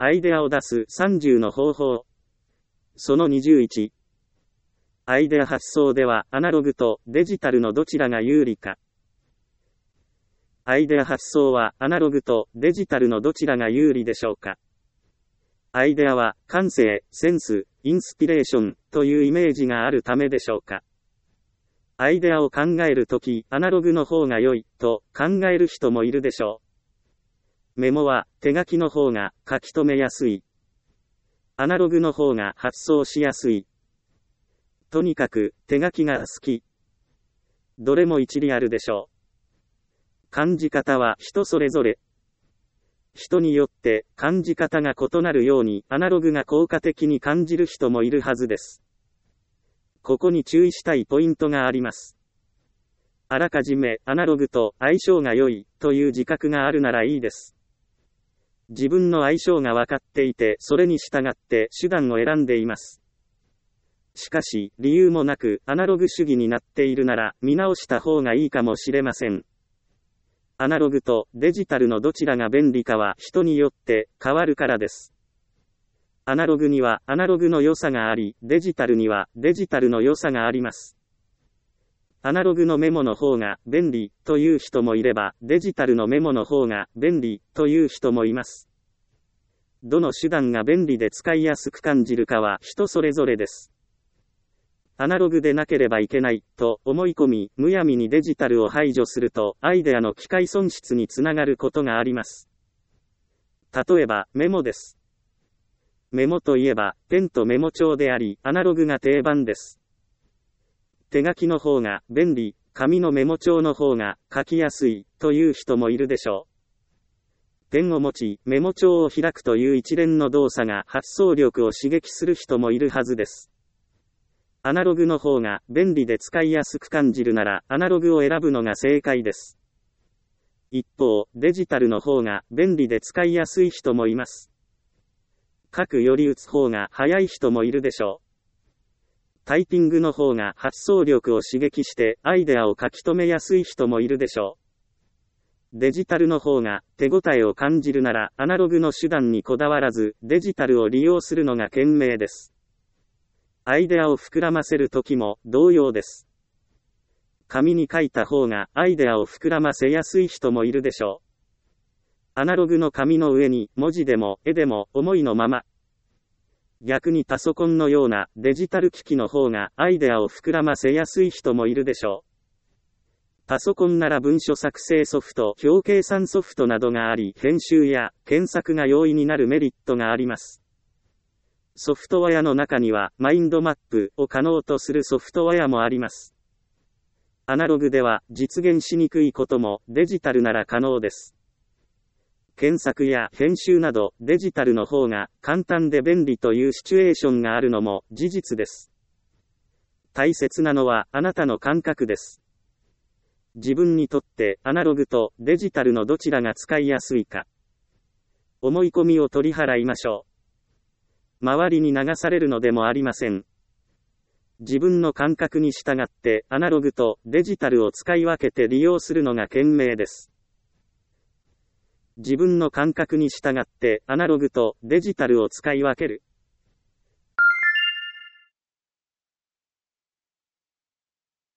アイデアを出す30の方法。その21。アイデア発想ではアナログとデジタルのどちらが有利か。アイデア発想はアナログとデジタルのどちらが有利でしょうか。アイデアは感性、センス、インスピレーションというイメージがあるためでしょうか。アイデアを考えるとき、アナログの方が良いと考える人もいるでしょう。メモは手書きの方が書き留めやすい。アナログの方が発想しやすい。とにかく手書きが好き。どれも一理あるでしょう。感じ方は人それぞれ。人によって感じ方が異なるようにアナログが効果的に感じる人もいるはずです。ここに注意したいポイントがあります。あらかじめアナログと相性が良いという自覚があるならいいです。自分の相性が分かっていてそれに従って手段を選んでいます。しかし理由もなくアナログ主義になっているなら見直した方がいいかもしれません。アナログとデジタルのどちらが便利かは人によって変わるからです。アナログにはアナログの良さがあり、デジタルにはデジタルの良さがあります。アナログのメモの方が便利という人もいれば、デジタルのメモの方が便利という人もいます。どの手段が便利で使いやすく感じるかは人それぞれです。アナログでなければいけないと思い込み、むやみにデジタルを排除すると、アイデアの機会損失につながることがあります。例えば、メモです。メモといえば、ペンとメモ帳であり、アナログが定番です。手書きの方が便利、紙のメモ帳の方が書きやすいという人もいるでしょう。ペンを持ち、メモ帳を開くという一連の動作が発想力を刺激する人もいるはずです。アナログの方が便利で使いやすく感じるなら、アナログを選ぶのが正解です。一方、デジタルの方が便利で使いやすい人もいます。書くより打つ方が早い人もいるでしょう。タイピングの方が発想力を刺激してアイデアを書き留めやすい人もいるでしょう。デジタルの方が手応えを感じるなら、アナログの手段にこだわらずデジタルを利用するのが賢明です。アイデアを膨らませるときも同様です。紙に書いた方がアイデアを膨らませやすい人もいるでしょう。アナログの紙の上に文字でも絵でも思いのまま。逆にパソコンのようなデジタル機器の方がアイデアを膨らませやすい人もいるでしょう。パソコンなら文書作成ソフト、表計算ソフトなどがあり、編集や検索が容易になるメリットがあります。ソフトウェアの中にはマインドマップを可能とするソフトウェアもあります。アナログでは実現しにくいこともデジタルなら可能です。検索や編集などデジタルの方が簡単で便利というシチュエーションがあるのも事実です。大切なのはあなたの感覚です。自分にとってアナログとデジタルのどちらが使いやすいか。思い込みを取り払いましょう。周りに流されるのでもありません。自分の感覚に従ってアナログとデジタルを使い分けて利用するのが賢明です。自分の感覚に従ってアナログとデジタルを使い分ける。